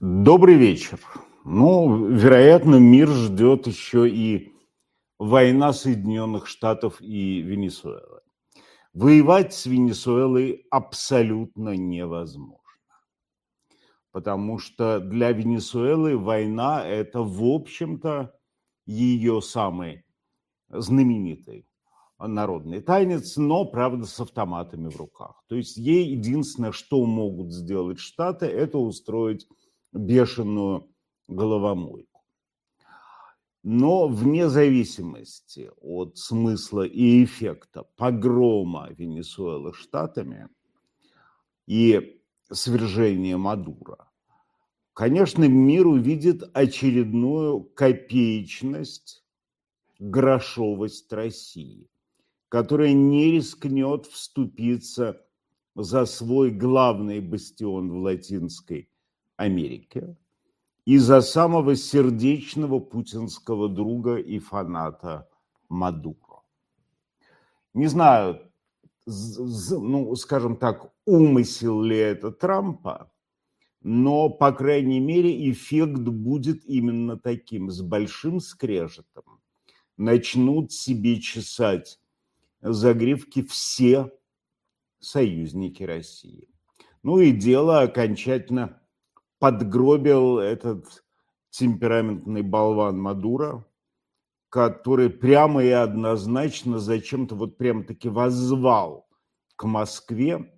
Добрый вечер. Вероятно, мир ждет еще и война Соединенных Штатов и Венесуэлы. Воевать с Венесуэлой абсолютно невозможно, потому что для Венесуэлы война – это, в общем-то, ее самый знаменитый народный танец, но, правда, с автоматами в руках. То есть ей единственное, что могут сделать Штаты, это устроить бешеную головомойку. Но вне зависимости от смысла и эффекта погрома Венесуэлы Штатами и свержения Мадуро, конечно, мир увидит очередную копеечность, грошовость России, которая не рискнет вступиться за свой главный бастион в Латинской Америке и за самого сердечного путинского друга и фаната Мадуро. Не знаю, скажем так, умысел ли это Трампа, но, по крайней мере, эффект будет именно таким. С большим скрежетом начнут себе чесать загривки все союзники России. И дело окончательно подгробил этот темпераментный болван Мадуро, который прямо и однозначно зачем-то прямо-таки воззвал к Москве,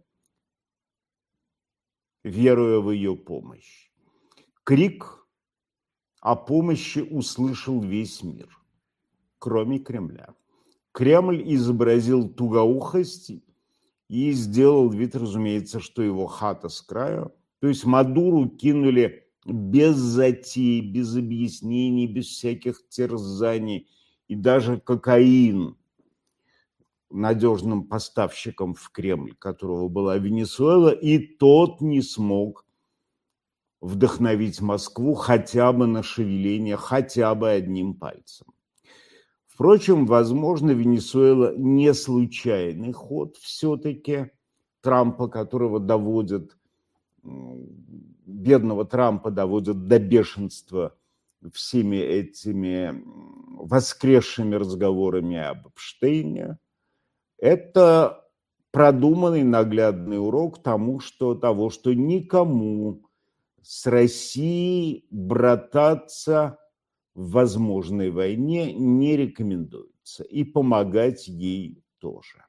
веруя в ее помощь. Крик о помощи услышал весь мир, кроме Кремля. Кремль изобразил тугоухость и сделал вид, разумеется, что его хата с краю. То есть Мадуру кинули без затей, без объяснений, без всяких терзаний. И даже кокаин надежным поставщиком в Кремль, которого была Венесуэла, и тот не смог вдохновить Москву хотя бы на шевеление, хотя бы одним пальцем. Впрочем, возможно, Венесуэла не случайный ход все-таки Трампа, которого бедного Трампа доводят до бешенства всеми этими воскресшими разговорами об Эпштейне. Это продуманный наглядный урок того, что никому с Россией брататься в возможной войне не рекомендуется, и помогать ей тоже.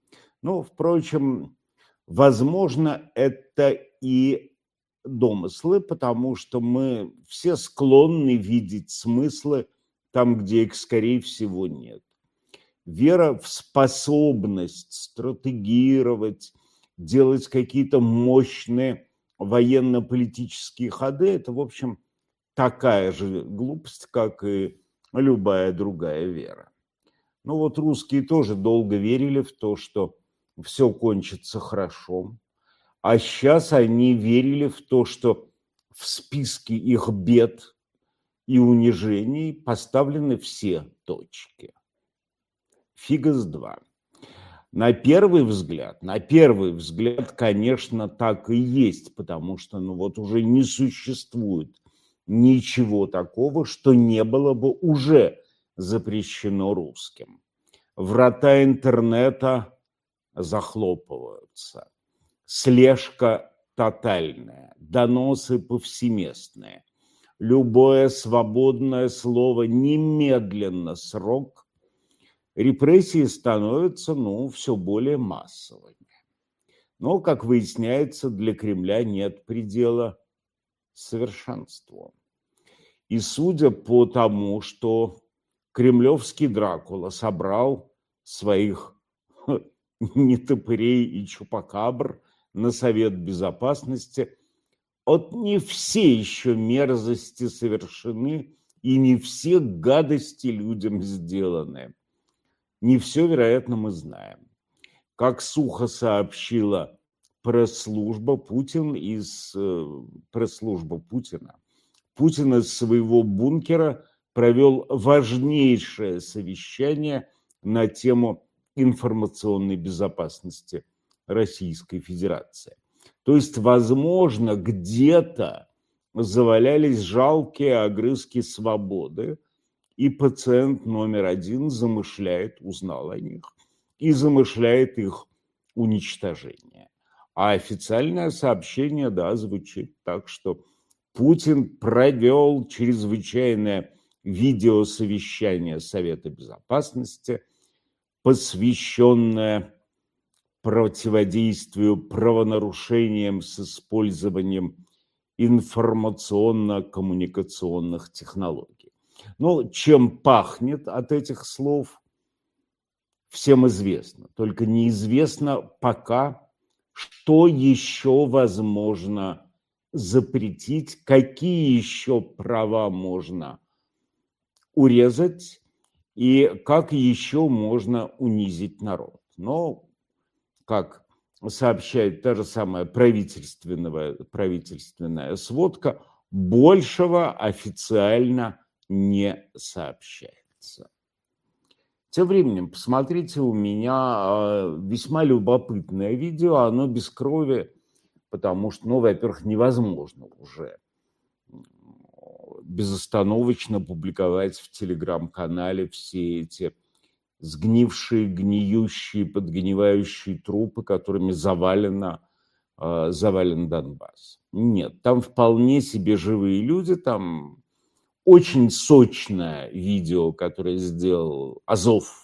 Впрочем, возможно, это и домыслы, потому что мы все склонны видеть смыслы там, где их, скорее всего, нет. Вера в способность стратегировать, делать какие-то мощные военно-политические ходы – это, в общем, такая же глупость, как и любая другая вера. Русские тоже долго верили в то, что все кончится хорошо, а сейчас они верили в то, что в списке их бед и унижений поставлены все точки. Фига с два. На первый взгляд, конечно, так и есть, потому что уже не существует ничего такого, что не было бы уже запрещено русским. Врата интернета захлопываются, слежка тотальная, доносы повсеместные, любое свободное слово немедленно срок, репрессии становятся, все более массовыми. Но, как выясняется, для Кремля нет предела совершенству. И судя по тому, что кремлевский Дракула собрал своих нетопырей и чупакабр на Совет Безопасности, не все еще мерзости совершены и не все гадости людям сделаны. Не все, вероятно, мы знаем. Как сухо сообщила пресс-служба Путина, Путин из своего бункера провел важнейшее совещание на тему информационной безопасности Российской Федерации. То есть, возможно, где-то завалялись жалкие огрызки свободы, и пациент номер один замышляет, узнал о них, и замышляет их уничтожение. А официальное сообщение, да, звучит так, что Путин провел чрезвычайное видеосовещание Совета Безопасности, посвященное противодействию правонарушениям с использованием информационно-коммуникационных технологий. Но чем пахнет от этих слов, всем известно. Только неизвестно пока, что еще возможно запретить, какие еще права можно урезать и как еще можно унизить народ. Но, как сообщает та же самая правительственная сводка, большего официально не сообщается. Тем временем, посмотрите, у меня весьма любопытное видео, оно без крови, потому что, ну, во-первых, невозможно уже безостановочно публиковать в телеграм-канале все эти сгнившие, гниющие, подгнивающие трупы, которыми завален Донбасс. Нет, там вполне себе живые люди, там очень сочное видео, которое сделал Азов,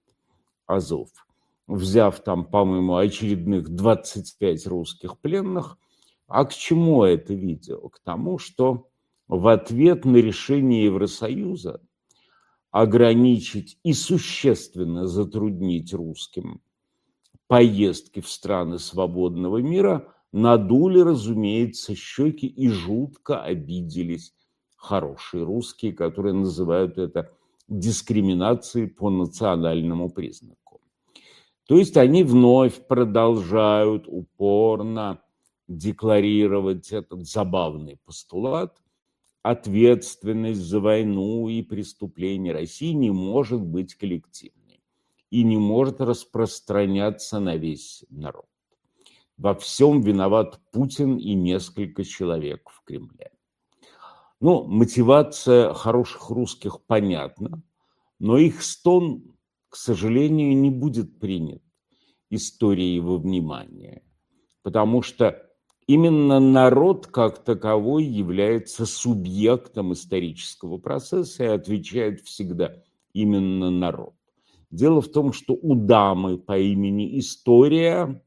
взяв там, по-моему, очередных 25 русских пленных. А к чему это видео? К тому, что в ответ на решение Евросоюза ограничить и существенно затруднить русским поездки в страны свободного мира, надули, разумеется, щеки и жутко обиделись хорошие русские, которые называют это дискриминацией по национальному признаку. То есть они вновь продолжают упорно декларировать этот забавный постулат: ответственность за войну и преступления России не может быть коллективной и не может распространяться на весь народ. Во всем виноват Путин и несколько человек в Кремле. Ну, мотивация хороших русских понятна, но их стон, к сожалению, не будет принят историей во внимание, потому что именно народ как таковой является субъектом исторического процесса и отвечает всегда именно народ. Дело в том, что у дамы по имени История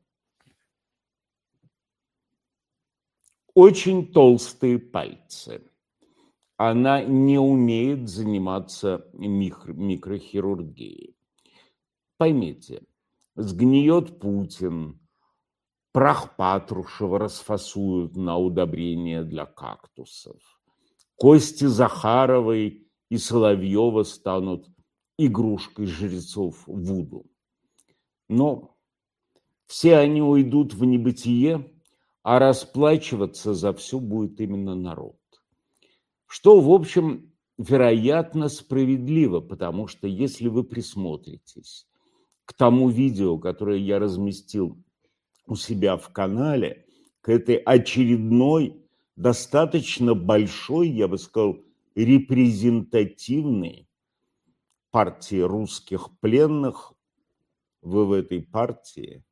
очень толстые пальцы. Она не умеет заниматься микрохирургией. Поймите, сгниет Путин, прах Патрушева расфасуют на удобрения для кактусов. Кости Захаровой и Соловьева станут игрушкой жрецов Вуду. Но все они уйдут в небытие, а расплачиваться за все будет именно народ. Что, в общем, вероятно, справедливо, потому что если вы присмотритесь к тому видео, которое я разместил у себя в канале, к этой очередной, достаточно большой, я бы сказал, репрезентативной партии русских пленных, вы в этой партии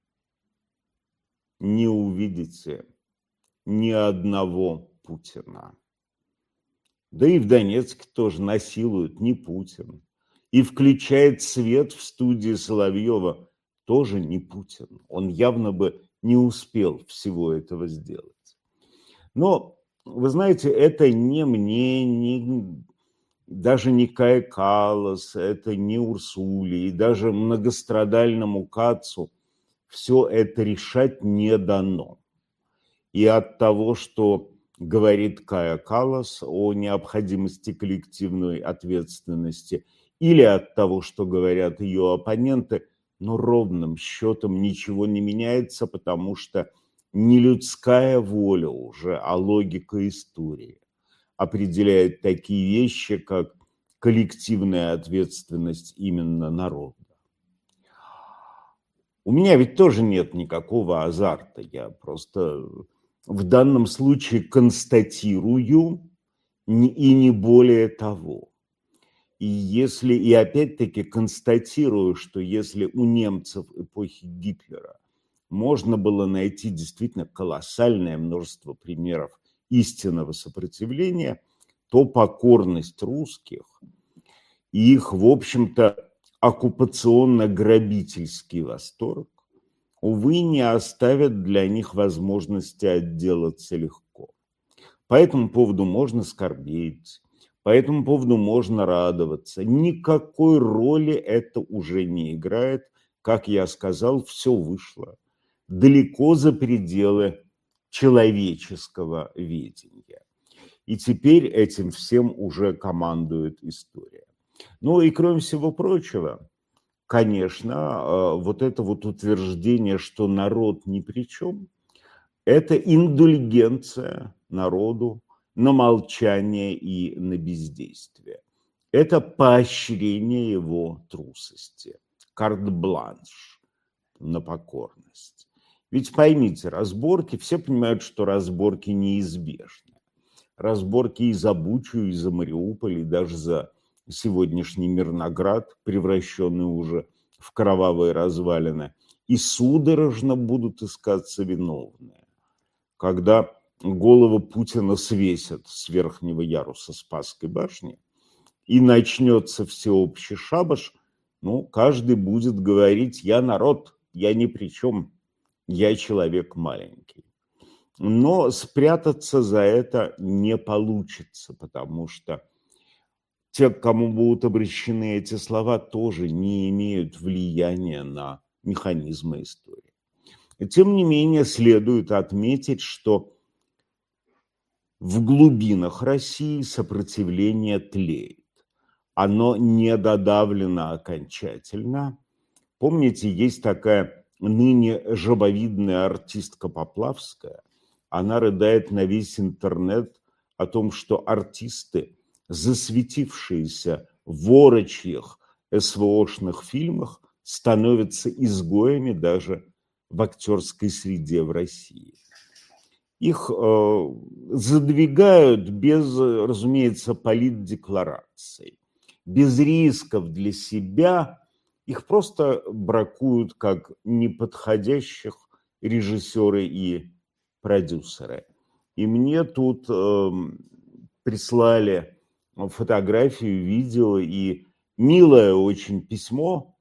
не увидите ни одного Путина. Да и в Донецке тоже насилуют не Путин. И включает свет в студии Соловьева тоже не Путин. Он явно бы не успел всего этого сделать. Но, вы знаете, это не мне, даже не Кая Каллас, это не Урсуле, и даже многострадальному Кацу все это решать не дано. И от того, что говорит Кая Каллас о необходимости коллективной ответственности, или от того, что говорят ее оппоненты, но ровным счетом ничего не меняется, потому что не людская воля уже, а логика истории определяет такие вещи, как коллективная ответственность именно народа. У меня ведь тоже нет никакого азарта, я просто в данном случае констатирую, и не более того. И опять-таки констатирую, что если у немцев эпохи Гитлера можно было найти действительно колоссальное множество примеров истинного сопротивления, то покорность русских и их, в общем-то, оккупационно-грабительский восторг, увы, не оставят для них возможности отделаться легко. По этому поводу можно скорбеть, по этому поводу можно радоваться. Никакой роли это уже не играет. Как я сказал, все вышло далеко за пределы человеческого видения. И теперь этим всем уже командует история. Ну и кроме всего прочего, конечно, вот это вот утверждение, что народ ни при чем, это индульгенция народу на молчание и на бездействие. Это поощрение его трусости, карт-бланш на покорность. Ведь поймите, разборки, все понимают, что разборки неизбежны. Разборки и за Бучу, и за Мариуполь, и даже за сегодняшний Мирноград, превращенный уже в кровавые развалины, и судорожно будут искаться виновные. Когда голову Путина свесят с верхнего яруса Спасской башни и начнется всеобщий шабаш, ну, каждый будет говорить: я народ, я ни при чем, я человек маленький. Но спрятаться за это не получится, потому что те, к кому будут обращены эти слова, тоже не имеют влияния на механизмы истории. И тем не менее, следует отметить, что в глубинах России сопротивление тлеет. Оно не додавлено окончательно. Помните, есть такая ныне жабовидная артистка Поплавская. Она рыдает на весь интернет о том, что артисты, засветившиеся в орочьих СВОшных фильмах, становятся изгоями даже в актерской среде в России. Их задвигают без, разумеется, политдеклараций, без рисков для себя. Их просто бракуют как неподходящих режиссеры и продюсеры. И мне тут прислали фотографию, видео и милое очень письмо.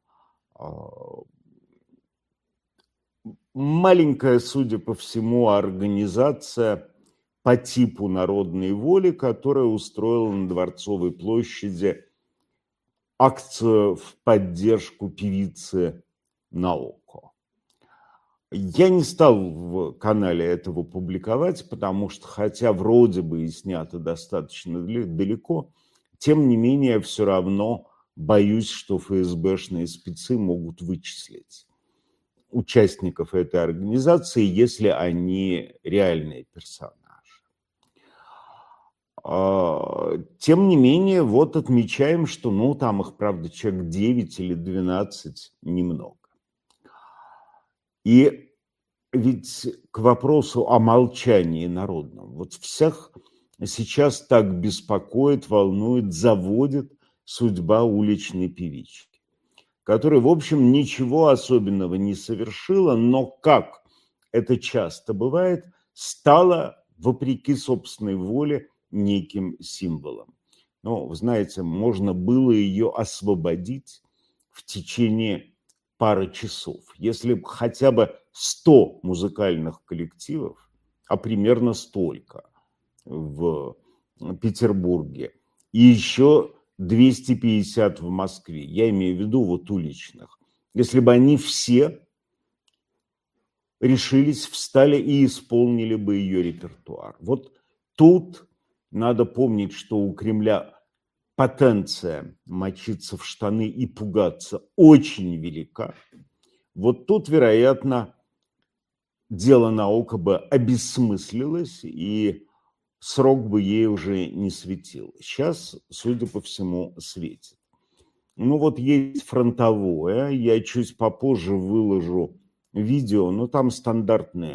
Маленькая, судя по всему, организация по типу Народной воли, которая устроила на Дворцовой площади акцию в поддержку певицы Наоко. Я не стал в канале этого публиковать, потому что, хотя вроде бы и снято достаточно далеко, тем не менее, все равно боюсь, что ФСБшные спецы могут вычислить участников этой организации, если они реальные персонажи. Тем не менее, вот отмечаем, что, ну, там их, правда, человек 9 или 12, немного. И ведь к вопросу о молчании народном, вот всех сейчас так беспокоит, волнует, заводит судьба уличной певички, которая, в общем, ничего особенного не совершила, но, как это часто бывает, стала, вопреки собственной воле, неким символом. Но, вы знаете, можно было ее освободить в течение пары часов. Если бы хотя бы 100 музыкальных коллективов, а примерно столько в Петербурге, и еще 250 в Москве, я имею в виду вот уличных, если бы они все решились, встали и исполнили бы ее репертуар. Вот тут надо помнить, что у Кремля потенция мочиться в штаны и пугаться очень велика. Вот тут, вероятно, дело Наоко бы обессмыслилось, и срок бы ей уже не светил. Сейчас, судя по всему, светит. Ну вот есть фронтовое, я чуть попозже выложу видео, но там стандартные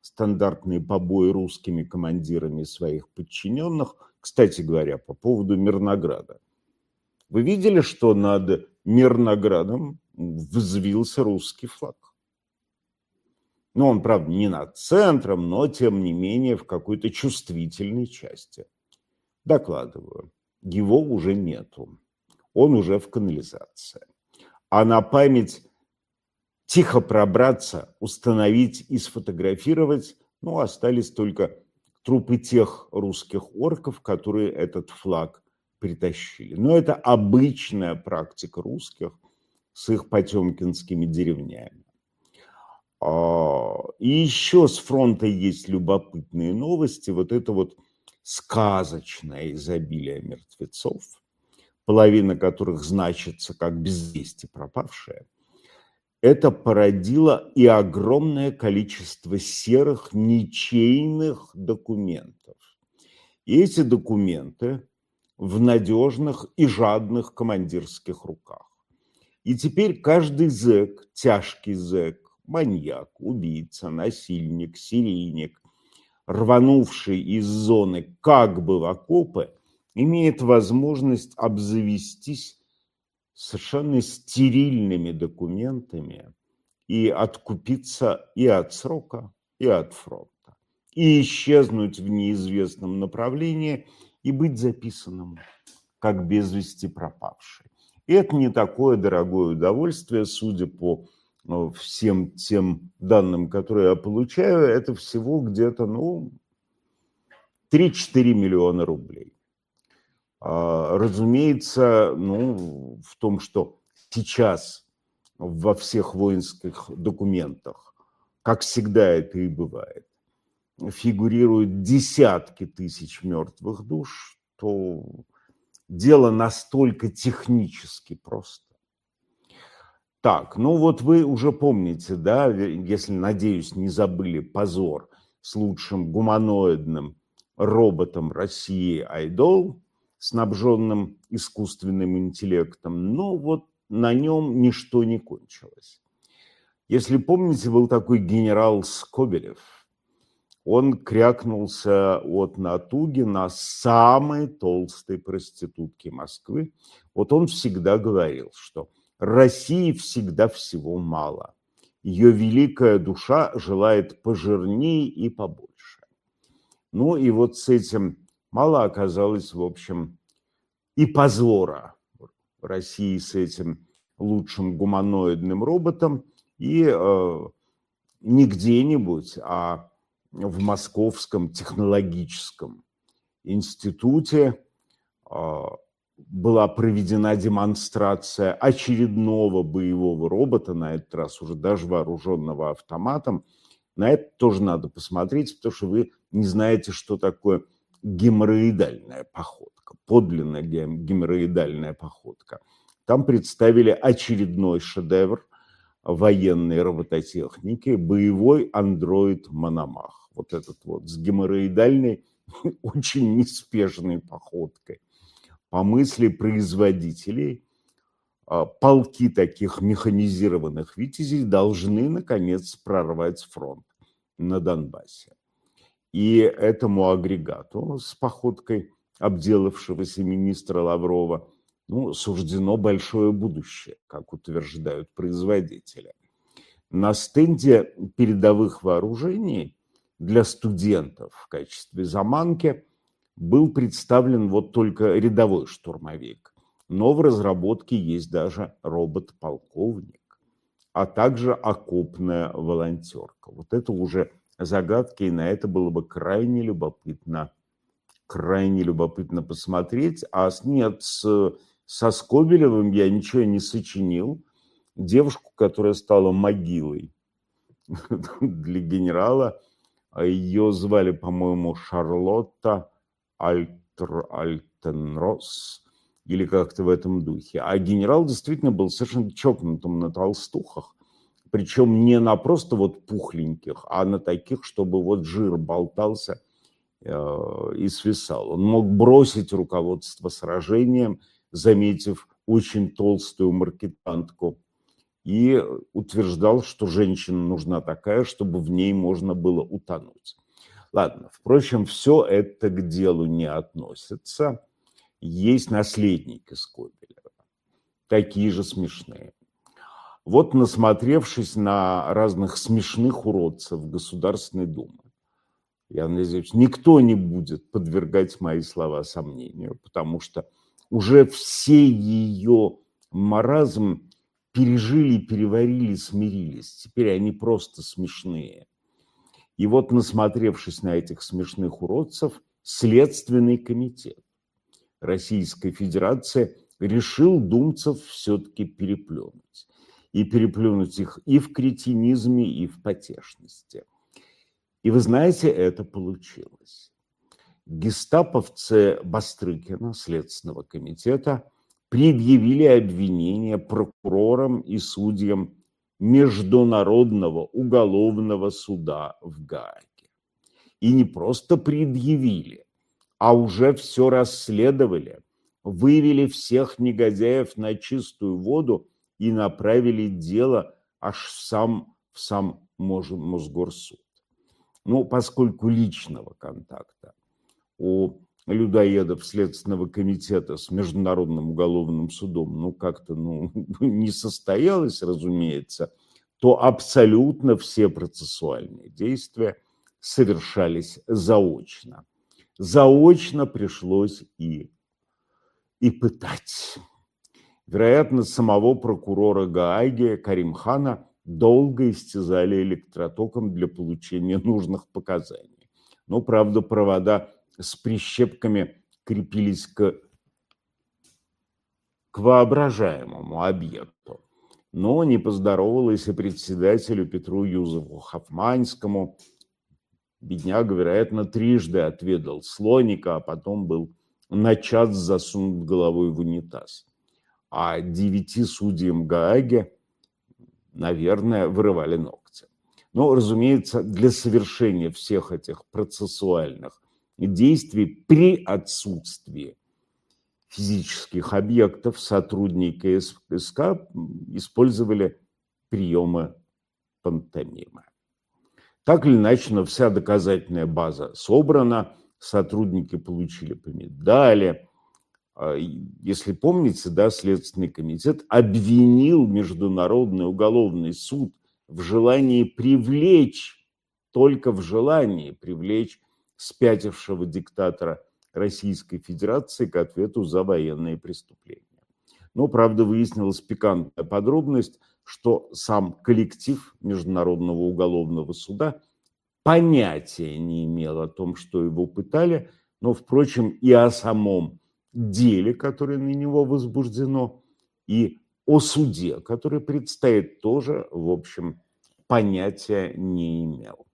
стандартные побои русскими командирами своих подчиненных. Кстати говоря, по поводу Мирнограда. Вы видели, что над Мирноградом взвился русский флаг? Ну, он, правда, не над центром, но, тем не менее, в какой-то чувствительной части. Докладываю, его уже нету. Он уже в канализации. А на память тихо пробраться, установить и сфотографировать, ну, остались только трупы тех русских орков, которые этот флаг притащили. Но это обычная практика русских с их потемкинскими деревнями. И еще с фронта есть любопытные новости. Вот это вот сказочное изобилие мертвецов, половина которых значится как без вести пропавшие, это породило и огромное количество серых ничейных документов. И эти документы в надежных и жадных командирских руках. И теперь каждый зэк, тяжкий зэк, маньяк, убийца, насильник, серийник, рванувший из зоны как бы в окопы, имеет возможность обзавестись совершенно стерильными документами и откупиться и от срока, и от фронта, и исчезнуть в неизвестном направлении и быть записанным как без вести пропавший. И это не такое дорогое удовольствие, судя по всем тем данным, которые я получаю, это всего где-то, 3-4 миллиона рублей. Разумеется, в том, что сейчас во всех воинских документах, как всегда это и бывает, фигурируют десятки тысяч мертвых душ, то дело настолько технически просто. Так, вот вы уже помните, да, если, надеюсь, не забыли позор с лучшим гуманоидным роботом России Айдол, снабженным искусственным интеллектом, но вот на нем ничто не кончилось. Если помните, был такой генерал Скобелев. Он крякнулся от натуги на самой толстой проститутке Москвы. Вот он всегда говорил, что России всегда всего мало. Ее великая душа желает пожирнее и побольше. И вот с этим мало оказалось, в общем, и позора России с этим лучшим гуманоидным роботом, и не где-нибудь, а в Московском технологическом институте была проведена демонстрация очередного боевого робота, на этот раз уже даже вооруженного автоматом. На это тоже надо посмотреть, потому что вы не знаете, что такое геморроидальная походка, подлинная геморроидальная походка. Там представили очередной шедевр военной робототехники, боевой андроид Мономах. Вот этот вот с геморроидальной, очень неспешной походкой. По мысли производителей, полки таких механизированных витязей должны, наконец, прорвать фронт на Донбассе. И этому агрегату с походкой обделавшегося министра Лаврова суждено большое будущее, как утверждают производители. На стенде передовых вооружений для студентов в качестве заманки был представлен вот только рядовой штурмовик. Но в разработке есть даже робот-полковник, а также окопная волонтерка. Вот это уже загадки, и на это было бы крайне любопытно посмотреть. А нет, со Скобелевым я ничего не сочинил. Девушку, которая стала могилой для генерала, ее звали, по-моему, Шарлотта Альтенрос или как-то в этом духе. А генерал действительно был совершенно чокнутым на толстухах. Причем не на просто вот пухленьких, а на таких, чтобы вот жир болтался и свисал. Он мог бросить руководство сражением, заметив очень толстую маркетантку и утверждал, что женщина нужна такая, чтобы в ней можно было утонуть. Ладно, впрочем, все это к делу не относится. Есть наследники Скобелева, такие же смешные. Вот, насмотревшись на разных смешных уродцев Государственной Думы, я надеюсь, никто не будет подвергать мои слова сомнению, потому что уже все ее маразм пережили, переварили, смирились. Теперь они просто смешные. И вот, насмотревшись на этих смешных уродцев, Следственный комитет Российской Федерации решил думцев все-таки переплюнуть. И переплюнуть их и в кретинизме, и в потешности. И вы знаете, это получилось. Гестаповцы Бастрыкина, Следственного комитета, предъявили обвинение прокурорам и судьям Международного уголовного суда в Гааге. И не просто предъявили, а уже все расследовали, вывели всех негодяев на чистую воду и направили дело аж в сам Мосгорсуд. Ну, поскольку личного контакта у людоедов Следственного комитета с Международным уголовным судом как-то не состоялось, разумеется, то абсолютно все процессуальные действия совершались заочно. Заочно пришлось и пытать. Вероятно, самого прокурора Гааги Каримхана долго истязали электротоком для получения нужных показаний. Но, правда, провода с прищепками крепились к воображаемому объекту. Но не поздоровалось и председателю Петру Юзефу Хофманскому. Бедняга, вероятно, трижды отведал слоника, а потом был на час засунут головой в унитаз. А 9 судьям Гааги, наверное, вырывали ногти. Но, разумеется, для совершения всех этих процессуальных действий при отсутствии физических объектов сотрудники СК использовали приемы пантомимы. Так или иначе, но вся доказательная база собрана, сотрудники получили по медали. Если помните, да, Следственный комитет обвинил Международный уголовный суд в желании привлечь, только в желании привлечь спятившего диктатора Российской Федерации к ответу за военные преступления. Но, правда, выяснилась пикантная подробность, что сам коллектив Международного уголовного суда понятия не имел о том, что его пытали, но, впрочем, и о самом деле, которое на него возбуждено, и о суде, который предстоит, тоже, в общем, понятия не имел.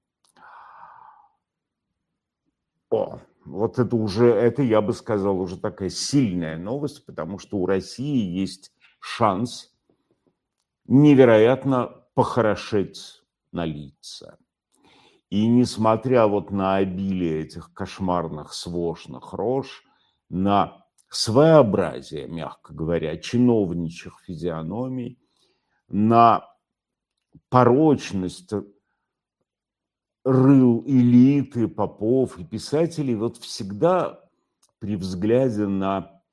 Вот это, я бы сказал, уже такая сильная новость, потому что у России есть шанс невероятно похорошеть на лица. И несмотря на обилие этих кошмарных свошных рож, на своеобразие, мягко говоря, чиновничьих физиономий, на порочность рыл элиты, попов и писателей, всегда при взгляде на,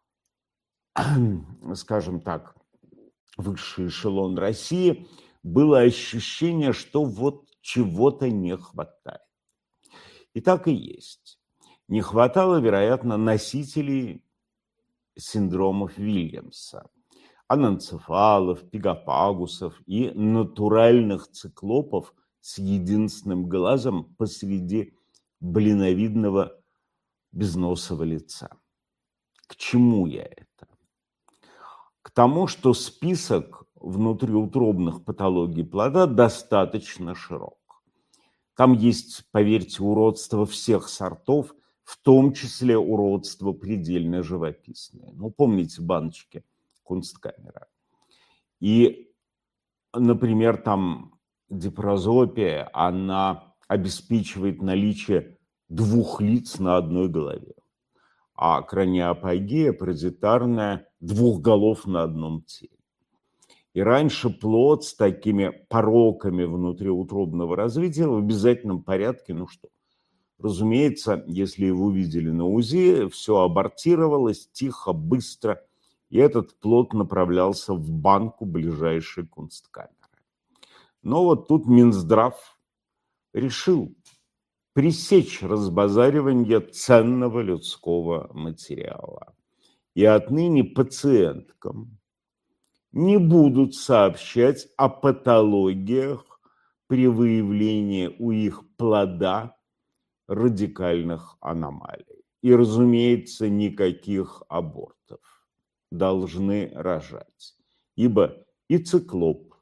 скажем так, высший эшелон России было ощущение, что чего-то не хватает. И так и есть. Не хватало, вероятно, носителей синдромов Вильямса, аненцефалов, пегапагусов и натуральных циклопов с единственным глазом посреди блиновидного безносого лица. К чему я это? К тому, что список внутриутробных патологий плода достаточно широк. Там есть, поверьте, уродство всех сортов, в том числе уродство предельно живописное. Помните баночки Кунсткамера? И, например, там дипрозопия, она обеспечивает наличие 2 лиц на одной голове, а краниопагия паразитарная 2 голов на одном теле. И раньше плод с такими пороками внутриутробного развития в обязательном порядке, ну что, разумеется, если его видели на УЗИ, все абортировалось тихо, быстро, и этот плод направлялся в банку ближайшей кунсткамеры. Но вот тут Минздрав решил пресечь разбазаривание ценного людского материала. И отныне пациенткам не будут сообщать о патологиях при выявлении у их плода радикальных аномалий. И, разумеется, никаких абортов. Должны рожать. Ибо и циклоп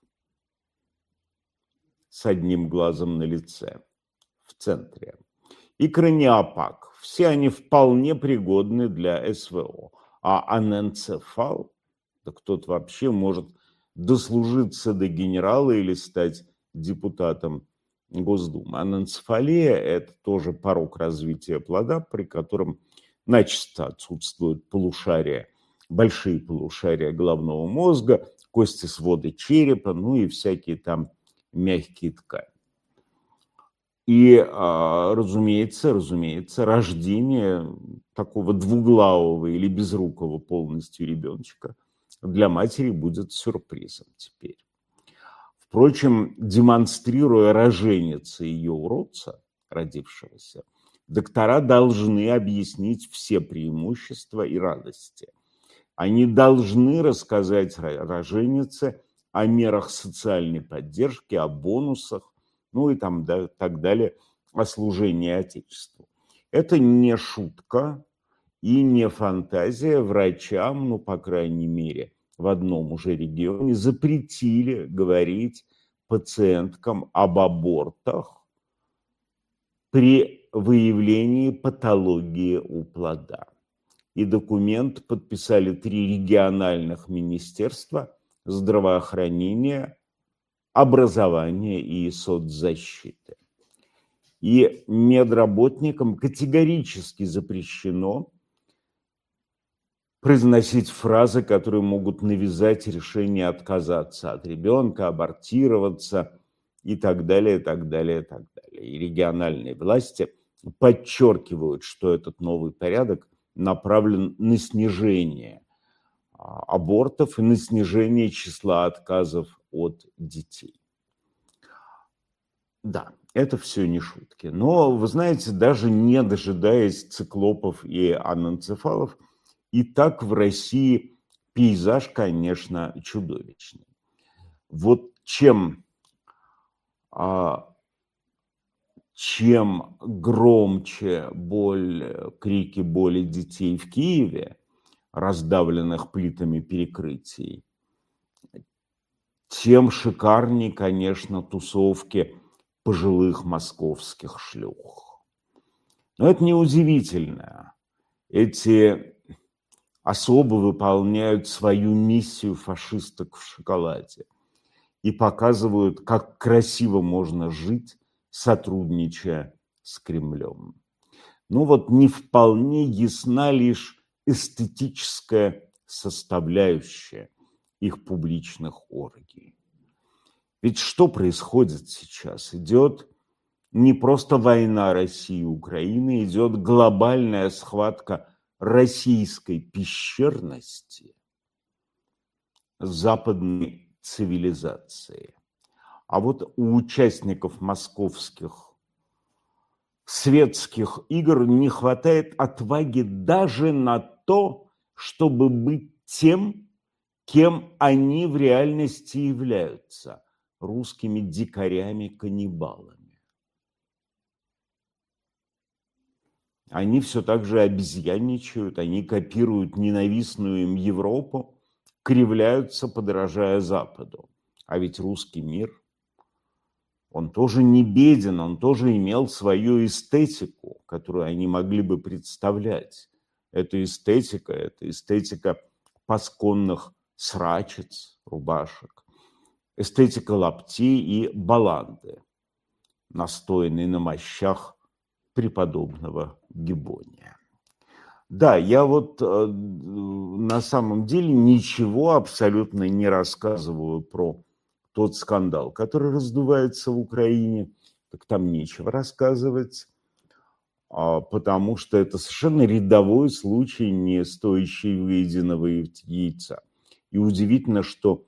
с одним глазом на лице в центре, и краниопак, все они вполне пригодны для СВО. А аненцефал, да кто-то вообще может дослужиться до генерала или стать депутатом Госдумы. Аненцефалия – это тоже порок развития плода, при котором начисто отсутствуют полушария, большие полушария головного мозга, кости свода черепа, ну и всякие там мягкие ткани. И, разумеется, рождение такого двуглавого или безрукого полностью ребеночка для матери будет сюрпризом теперь. Впрочем, демонстрируя роженице ее уродца, родившегося, доктора должны объяснить все преимущества и радости. Они должны рассказать роженице о мерах социальной поддержки, о бонусах, ну и там, да, так далее, о служении Отечеству. Это не шутка и не фантазия. Врачам, ну, по крайней мере, в одном уже регионе запретили говорить пациенткам об абортах при выявлении патологии у плода. И документ подписали 3 региональных министерства: здравоохранения, образования и соцзащиты. И медработникам категорически запрещено произносить фразы, которые могут навязать решение отказаться от ребенка, абортироваться и так далее, и так далее, и так далее. И региональные власти подчеркивают, что этот новый порядок направлен на снижение абортов и на снижение числа отказов от детей. Да, это все не шутки. Но, вы знаете, даже не дожидаясь циклопов и аненцефалов, и так в России пейзаж, конечно, чудовищный. Вот чем громче крики боли детей в Киеве, раздавленных плитами перекрытий, тем шикарнее, конечно, тусовки пожилых московских шлюх. Но это неудивительно. Эти особо выполняют свою миссию фашисток в шоколаде и показывают, как красиво можно жить, сотрудничая с Кремлем. Но вот не вполне ясна лишь эстетическая составляющая их публичных оргий. Ведь что происходит сейчас? Идет не просто война России и Украины, идет глобальная схватка российской пещерности с западной цивилизацией. А вот у участников московских светских игр не хватает отваги даже на то, чтобы быть тем, кем они в реальности являются – русскими дикарями-каннибалами. Они все так же обезьянничают, они копируют ненавистную им Европу, кривляются, подражая Западу. А ведь русский мир, он тоже не беден, он тоже имел свою эстетику, которую они могли бы представлять. Это эстетика пасконных срачец, рубашек, эстетика лаптей и баланды, настоянной на мощах преподобного Гибония. Да, я вот на самом деле ничего абсолютно не рассказываю про тот скандал, который раздувается в Украине. Так там нечего рассказывать, потому что это совершенно рядовой случай, не стоящий выеденного яйца. И удивительно, что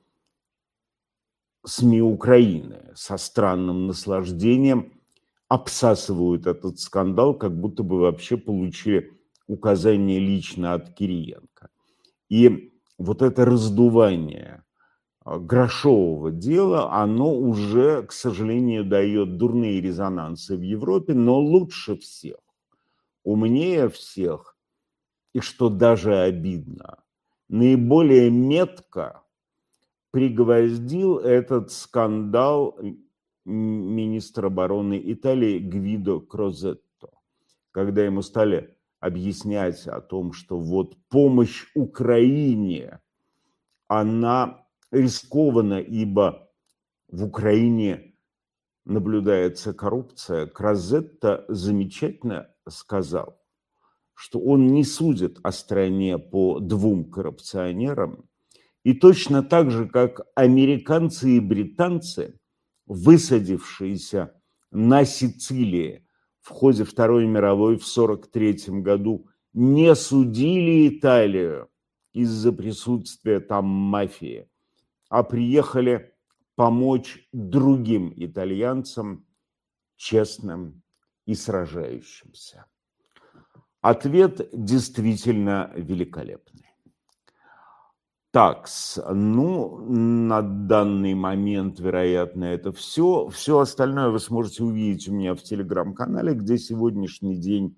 СМИ Украины со странным наслаждением обсасывают этот скандал, как будто бы вообще получили указание лично от Кириенко. И вот это раздувание грошового дела, оно уже, к сожалению, дает дурные резонансы в Европе, но лучше всех, умнее всех, и что даже обидно, наиболее метко пригвоздил этот скандал министр обороны Италии Гвидо Крозетто, когда ему стали объяснять о том, что вот помощь Украине, она рискована, ибо в Украине наблюдается коррупция. Крозетто замечательно сказал, что он не судит о стране по двум коррупционерам, и точно так же, как американцы и британцы, высадившиеся на Сицилии в ходе Второй мировой в 1943 году, не судили Италию из-за присутствия там мафии, а приехали помочь другим итальянцам, честным и сражающимся. Ответ действительно великолепный. Так, ну, на данный момент, вероятно, это все. Все остальное вы сможете увидеть у меня в телеграм-канале, где сегодняшний день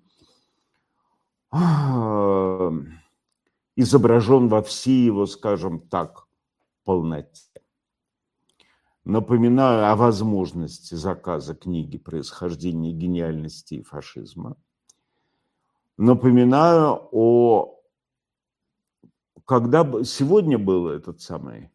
изображен во всей его, скажем так, полноте. Напоминаю о возможности заказа книги «Происхождение гениальности и фашизма». Напоминаю когда сегодня был этот самый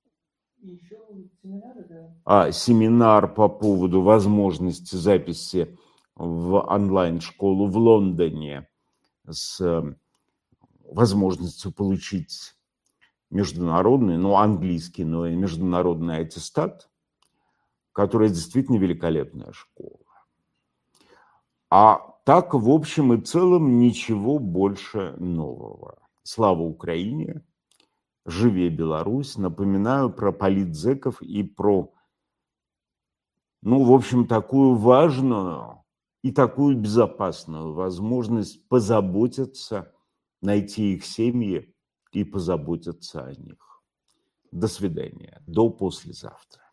семинар по поводу возможности записи в онлайн-школу в Лондоне с возможностью получить международный, английский, но и международный аттестат, которая действительно великолепная школа. А так, в общем и целом, ничего больше нового. Слава Украине, живе Беларусь. Напоминаю про политзеков и про, в общем, такую важную и такую безопасную возможность позаботиться, найти их семьи и позаботиться о них. До свидания. До послезавтра.